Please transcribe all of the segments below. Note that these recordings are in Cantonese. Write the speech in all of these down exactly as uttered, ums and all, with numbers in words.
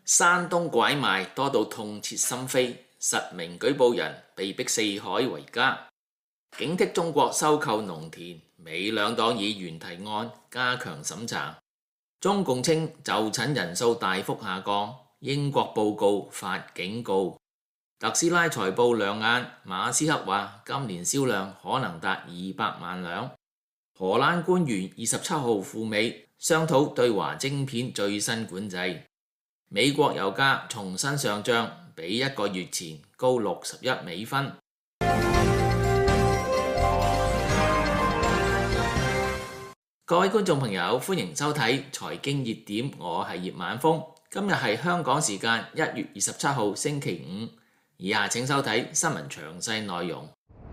山東拐賣多到痛徹心扉，實名舉報人被逼四海為家。警惕中國收購農田，美兩黨議員提案加強審查。中共稱就診人數大幅下降，英國報告發警告。特斯拉財報亮眼，馬斯克話今年銷量可能達二百萬輛。荷蘭官員二十七號赴美商討對華晶片最新管制。美國油價重新上漲，比一個月前高六十一美分。各位觀眾朋友，歡迎收睇財經熱點，我係葉晚風。今日係香港時間一月二十七號星期五，以下請收睇新聞詳細內容。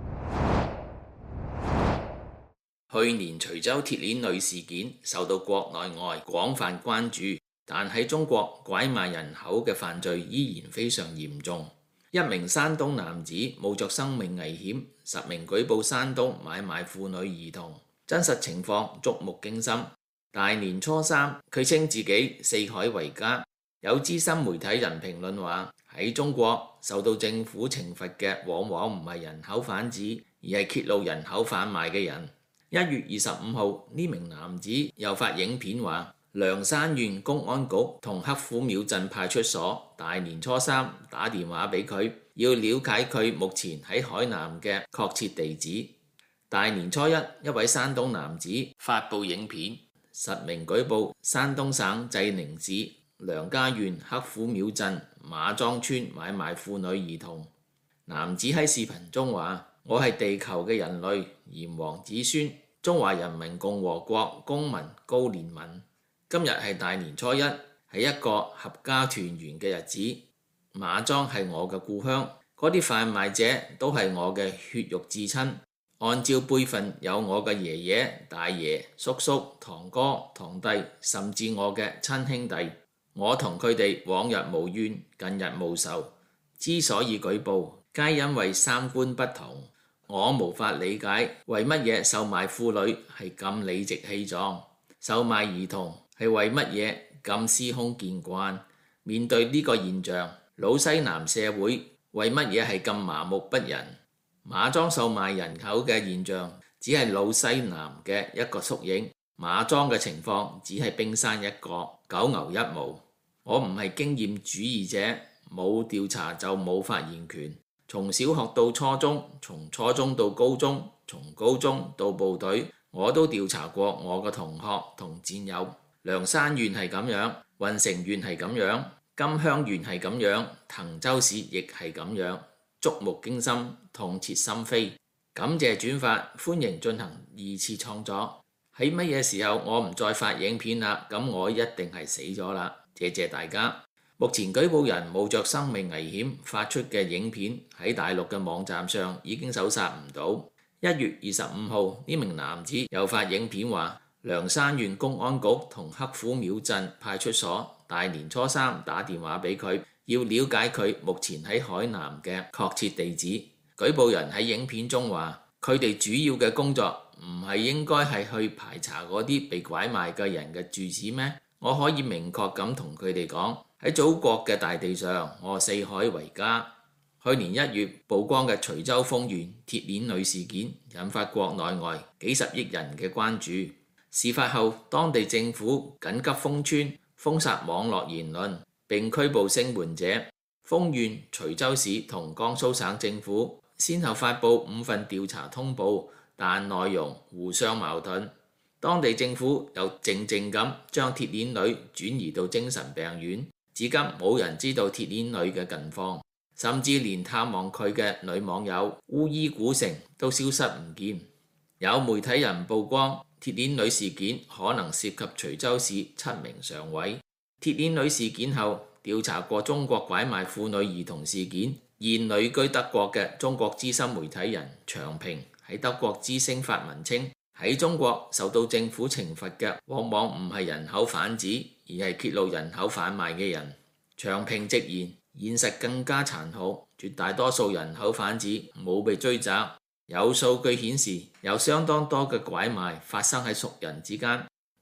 去年徐州鐵鏈女事件受到國內外廣泛關注。但喺中國拐賣人口嘅犯罪依然非常嚴重。一名山東男子冒着生命危險，實名舉報山東買賣婦女兒童，真實情況觸目驚心。大年初三，佢稱自己四海為家。有資深媒體人評論話：喺中國受到政府懲罰嘅往往唔係人口販子，而係揭露人口販賣嘅人。一月二十五號，呢名男子又發影片話，涼山縣公安局同克虎廟鎮派出所大年初三打電話俾佢，要了解佢目前喺海南嘅確切地址。大年初一，一位山東男子發布影片，實名舉報山東省濟寧市涼家縣克虎廟鎮馬莊村買賣婦女兒童。男子喺視頻中話：我係地球嘅人類，炎黃子孫，中華人民共和國公民高連文。今日係大年初一，係一個合家團圓嘅日子。馬莊係我嘅故鄉，嗰啲販賣者都係我嘅血肉至親。按照輩分，有我嘅爺爺、大爺、叔叔、堂哥、堂弟，甚至我嘅親兄弟。我同佢哋往日無怨，近日無仇。之所以舉報，皆因為三觀不同。我無法理解為乜嘢售賣婦女係咁理直氣壯，售賣兒童係為乜嘢咁司空見慣？面對呢個現象，老西南社會為乜嘢係咁麻木不仁？馬莊售賣人口嘅現象只係老西南嘅一個縮影，馬莊嘅情況只係冰山一角，九牛一毛。我唔係經驗主義者，冇調查就冇發言權。從小學到初中，從初中到高中，從高中到部隊，我都調查過我嘅同學同戰友。涼山縣係咁樣，運城縣係咁樣，金鄉縣係咁樣，滕州市亦係咁樣，觸目驚心，痛徹心扉。感謝轉發，歡迎進行二次創作。喺乜嘢時候我唔再發影片啦？咁我一定係死咗啦！謝謝大家。目前舉報人冒着生命危險發出嘅影片喺大陸嘅網站上已經搜索唔到。一月二十五號，呢名男子又發影片話，涼山縣公安局同克虎廟鎮派出所大年初三打電話俾佢，要了解佢目前喺海南嘅確切地址。舉報人喺影片中話，佢哋主要嘅工作唔係應該係去排查嗰啲被拐賣嘅人嘅住址咩？我可以明確咁同佢哋講，喺祖國嘅大地上，我四海為家。去年一月曝光嘅徐州豐縣鐵鏈女事件引發國內外幾十億人嘅關注。事發後，當地政府緊急封村、封殺網絡言論，並拘捕聲援者。豐縣、徐州市同江蘇省政府先後發布五份調查通報，但內容互相矛盾。當地政府又靜靜咁將鐵鏈女轉移到精神病院，至今冇人知道鐵鏈女嘅近況，甚至連探望佢嘅女網友烏衣古城都消失唔見。有媒體人曝光，鐵鏈女事件可能涉及徐州市七名常委。鐵鏈女事件後，調查過中國拐賣婦女兒童事件，現旅居德國嘅中國資深媒體人長平喺德國之聲發文稱，喺中國受到政府懲罰嘅往往唔係人口販子，而係揭露人口販賣嘅人。長平直言，現實更加殘酷，絕大多數人口販子冇被追責。有數據顯示，有相當多嘅拐賣發生喺熟人之間，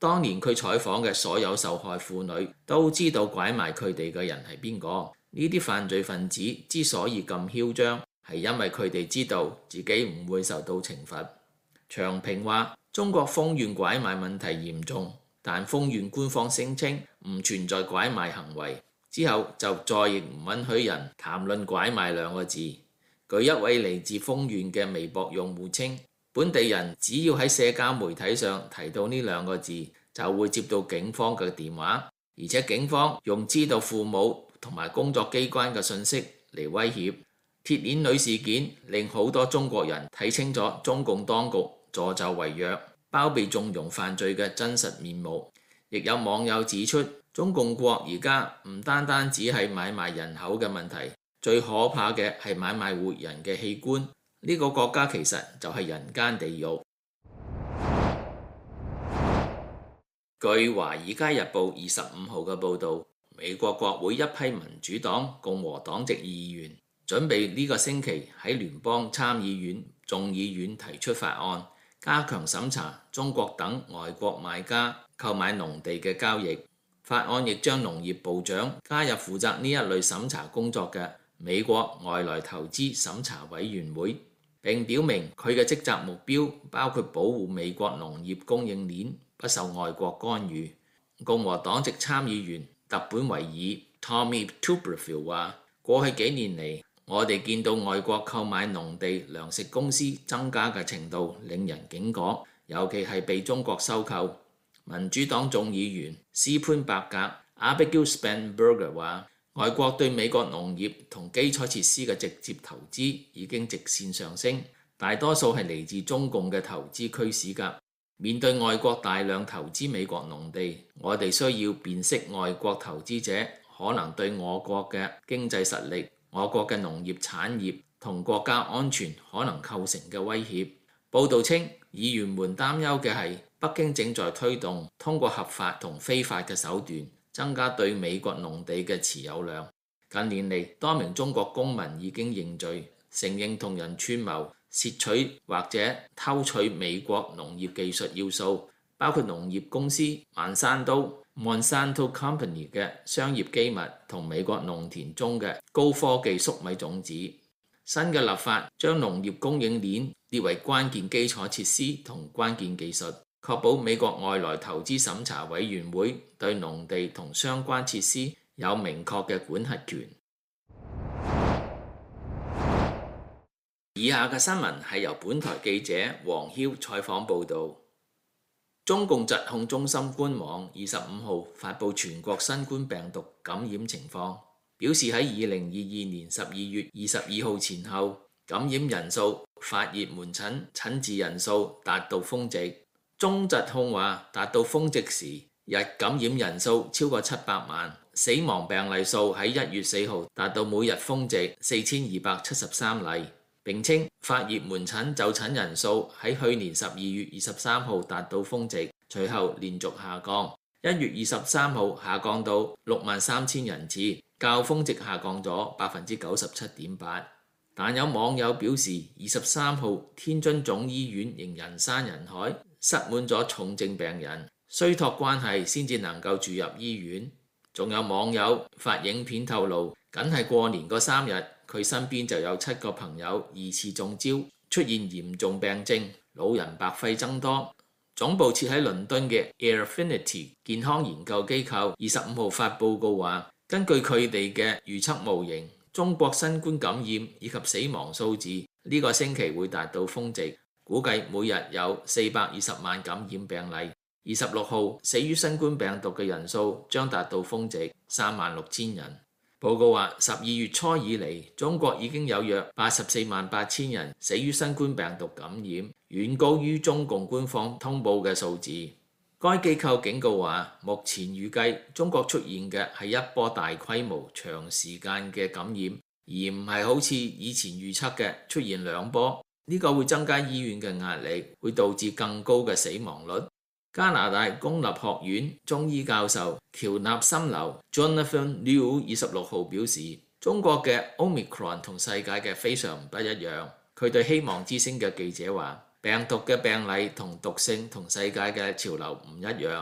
當年佢採訪嘅所有受害婦女都知道拐賣佢哋嘅人係邊個。呢啲犯罪分子之所以咁囂張，係因為佢哋知道自己唔會受到懲罰。長平話：中國豐縣拐賣問題嚴重，但豐縣官方聲稱唔存在拐賣行為，之後就再亦唔允許人談論拐賣兩個字。據一位嚟自豐縣嘅微博用戶稱，本地人只要喺社交媒體上提到呢兩個字，就會接到警方嘅電話，而且警方用知道父母同埋工作機關嘅信息嚟威脅。鐵鏈女事件令好多中國人睇清楚中共當局助紂為虐、包庇縱容犯罪嘅真實面目。亦有網友指出，中共國而家唔單單只係買賣人口嘅問題，最可怕嘅係買賣活人嘅器官。呢個國家其實就係人間地獄。據《華爾街日報》二十五號嘅報導，美國國會一批民主黨、共和黨籍議員準備呢個星期喺聯邦參議院、眾議院提出法案，加強審查中國等外國買家購買農地嘅交易。法案亦將農業部長加入負責呢一類審查工作嘅美國外來投資審查委員會，並表明佢嘅職責目標包括保護美國農業供應鏈不受外國干預。共和黨籍參議員特本維爾 Tommy Tuberville 話：過去幾年嚟，我哋見到外國購買農地糧食公司增加嘅程度令人警覺，尤其係被中國收購。民主黨眾議員斯潘伯格 Abigail Spanberger 話：外國對美國農業同基礎設施嘅直接投資已經直線上升，大多數係嚟自中共嘅投資驅使㗎。面對外國大量投資美國農地，我哋需要辨識外國投資者可能對我國嘅經濟實力、我國嘅農業產業同國家安全可能構成嘅威脅。報導稱，議員們擔憂嘅係北京正在推動通過合法同非法嘅手段增加對美國農地嘅持有量。近年嚟，多名中國公民已經認罪，承認同人串謀竊取或者偷取美國農業技術要素，包括農業公司萬山都 Monsanto Company 嘅商業機密同美國農田中嘅高科技粟米種子。新嘅立法將農業供應鏈列為關鍵基礎設施同關鍵技術，確保美國外來投資審查委員會對農地同相關設施有明確嘅管轄權。以下嘅新聞係由本台記者黃囂採訪報導。中共疾控中心官網二十五號發布全國新冠病毒感染情況，表示喺二零二二年十二月二十二號前後，感染人數、發熱門診診治人數達到峰值。中疾控話，達到峰值時，日感染人數超過七百萬，死亡病例數喺一月四號達到每日峰值四千二百七十三例。並稱發熱門診就診人數喺去年十二月二十三號達到峰值，隨後連續下降，一月二十三號下降到六萬三千人次，較峰值下降咗百分之九十七點八。但有網友表示，二十三號天津總醫院仍人山人海，塞滿咗重症病人，需託關係先至能夠住入醫院。仲有網友發影片透露，僅係過年嗰三日，佢身邊就有七個朋友疑似中招，出現嚴重病症，老人白肺增多。總部設喺倫敦嘅 Airfinity 健康研究機構二十五號發報告話，根據佢哋嘅預測模型，中國新冠感染以及死亡數字呢個星期會達到峰值，估計每日有四百二十萬感染病例。二十六號死於新冠病毒嘅人數將達到峰值三萬六千人。報告話，十二月初以嚟，中國已經有約八十四萬八千人死於新冠病毒感染，遠高於中共官方通報嘅數字。該機構警告話，目前預計中國出現嘅係一波大規模、長時間嘅感染，而唔係好似以前預測嘅出現兩波。呢個會增加醫院嘅壓力，會導致更高嘅死亡率。加拿大公立學院中醫教授喬納森流 Jonathan Liu 二十六號表示，中國嘅 Omicron 同世界嘅非常不一樣。佢對希望之聲嘅記者話，病毒嘅病例同毒性同世界嘅潮流唔一樣，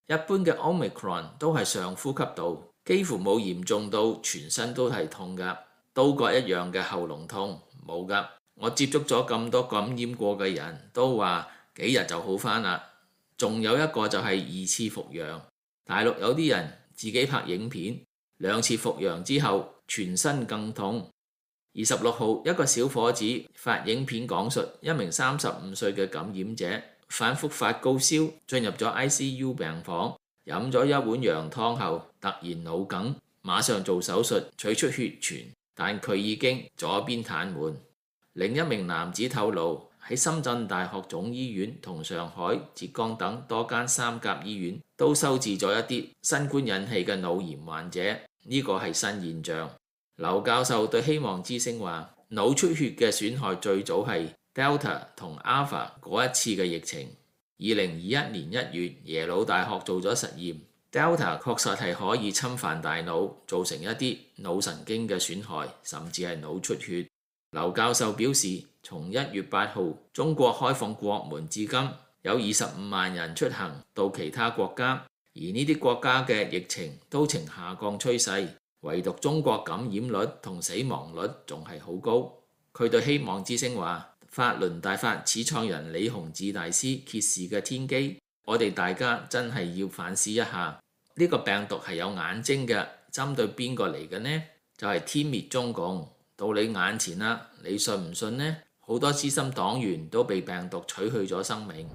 一般嘅 Omicron 都係上呼吸道，幾乎冇嚴重到全身都係痛㗎，刀割一樣嘅喉嚨痛冇㗎。我接觸咗咁多感染過嘅人都話幾日就好返啦。仲有一個就係二次復陽，大陸有啲人自己拍影片，兩次復陽之後全身更痛。二十六號，一個小伙子發影片講述一名三十五歲嘅感染者反覆發高燒，進入咗 I C U 病房，飲咗一碗羊湯後突然腦梗，馬上做手術取出血泉，但佢已經左邊癱瘓。另一名男子透露，喺深圳大學總醫院同上海、浙江等多間三甲醫院都收治咗一啲新冠引起嘅腦炎患者，呢個係新現象。劉教授對希望之聲話，腦出血嘅損害最早係 Delta 同 Alpha 嗰一次嘅疫情。二零二一年一月，耶魯大學做咗實驗， Delta 確實係可以侵犯大腦，造成一啲腦神經嘅損害，甚至係腦出血。劉教授表示，從一月八號中國開放國門至今，有二十五萬人出行到其他國家，而呢啲國家嘅疫情都呈下降趨勢。唯獨中國感染率同死亡率仲係好高。佢對希望之聲話，法輪大法始創人李洪志大師揭示嘅天機，我哋大家真係要反思一下，呢個病毒係有眼睛嘅，針對邊個嚟嘅呢？就係天滅中共，到你眼前啦，你信唔信呢？好多資深黨員都被病毒取去咗生命。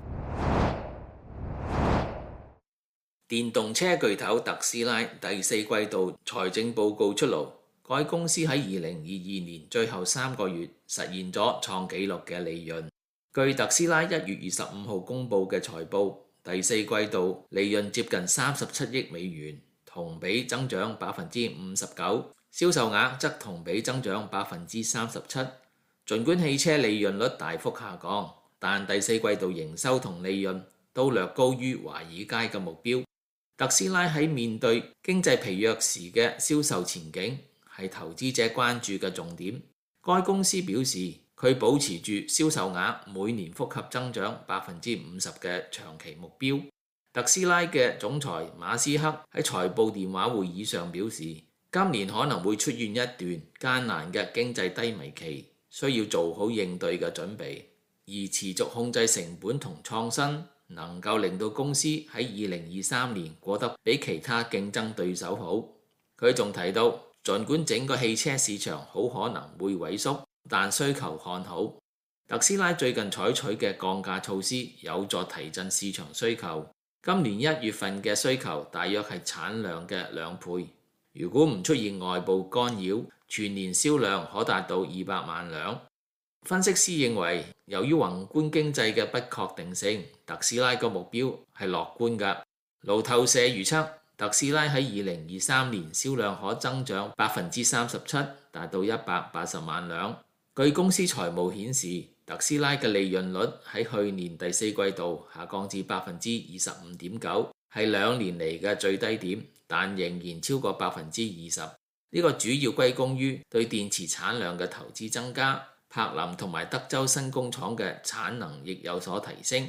電動車巨頭特斯拉第四季度財政報告出爐，該公司喺二零二二年最後三個月實現咗創紀錄嘅利潤。據特斯拉一月二十五號公佈嘅財報，第四季度利潤接近三十七億美元，同比增長百分之五十九，銷售額則同比增長百分之三十七。儘管汽車利潤率大幅下降，但第四季度營收同利潤都略高於華爾街嘅目標。特斯拉喺面對經濟疲弱時嘅銷售前景係投資者關注嘅重點。該公司表示，佢保持住銷售額每年複合增長百分之五十嘅長期目標。特斯拉嘅總裁馬斯克喺財報電話會議上表示，今年可能會出現一段艱難嘅經濟低迷期，需要做好應對嘅準備，而持續控制成本同創新能夠令到公司喺二零二三年過得比其他競爭對手好。佢仲提到，儘管整個汽車市場好可能會萎縮，但需求看好。特斯拉最近採取嘅降價措施有助提振市場需求。今年一月份嘅需求大約係產量嘅兩倍。如果唔出現外部干擾，全年銷量可達到二百萬輛。分析師認為，由於宏觀經濟嘅不確定性，特斯拉個目標係樂觀㗎。路透社預測，特斯拉喺二零二三年銷量可增長百分之三十七，達到一百八十萬輛。據公司財務顯示，特斯拉嘅利潤率喺去年第四季度下降至百分之二十五點九，係兩年嚟嘅最低點，但仍然超過百分之二十。呢個主要歸功於對電池產量嘅投資增加。柏林同埋德州新工廠嘅產能亦有所提升。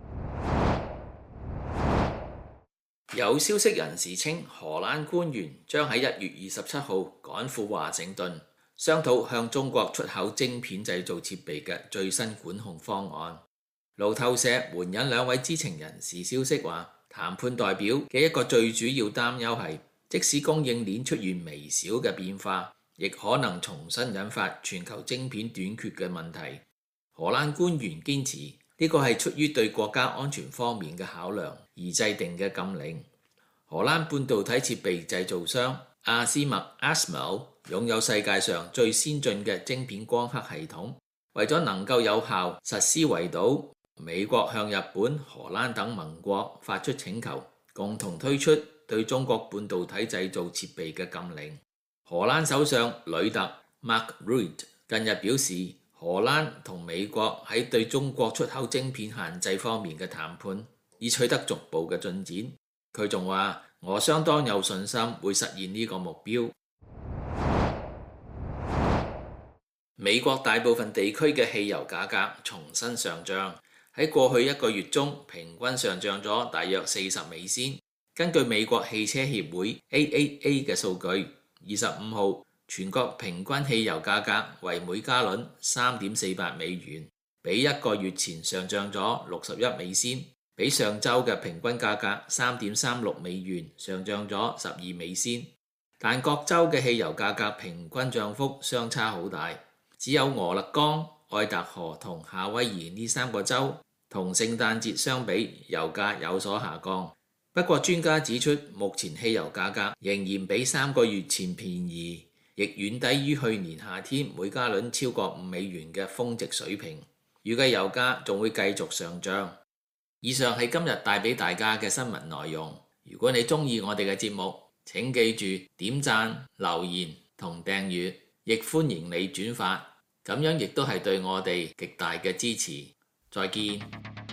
有消息人士稱，荷蘭官員將喺一月二十七號趕赴華盛頓，商討向中國出口晶片製造設備嘅最新管控方案。路透社援引兩位知情人士消息話，談判代表嘅一個最主要擔憂係，即使供應鏈出現微小嘅變化，亦可能重新引發全球晶片短缺嘅問題。荷蘭官員堅持呢個係出於對國家安全方面嘅考量而制定嘅禁令。荷蘭半導體設備製造商阿斯麥 A S M L 擁有世界上最先進嘅晶片光刻系統，為咗能夠有效實施圍堵，美國向日本、荷蘭等盟國發出請求，共同推出對中國半導體製造設備嘅禁令。荷蘭首相呂特 Mark Rutte 近日表示，荷蘭同美國喺對中國出口晶片限制方面嘅談判已取得逐步嘅進展。佢仲話，我相當有信心會實現呢個目標。美國大部分地區嘅汽油價格重新上漲，喺過去一個月中平均上漲咗大約四十美仙。 根據美國汽車協會 A A A 嘅數據，二十五號全國平均汽油價格為每加侖三點四八美元，比一個月前上漲咗六十一美仙，比上週嘅平均價格三點三六美元上漲咗十二美仙。但各州嘅汽油價格平均漲幅相差好大，只有俄勒岡、愛達荷同夏威夷呢三個州同聖誕節相比，油價有所下降。不過專家指出，目前汽油價格仍然比三個月前便宜，亦遠低於去年夏天每加侖超過五美元嘅峰值水平。預計油價仲會繼續上漲。以上係今日帶俾大家嘅新聞內容。如果你中意我哋嘅節目，請記住點讚、留言同訂閱，亦歡迎你轉發，咁樣亦都係對我哋極大嘅支持。再見。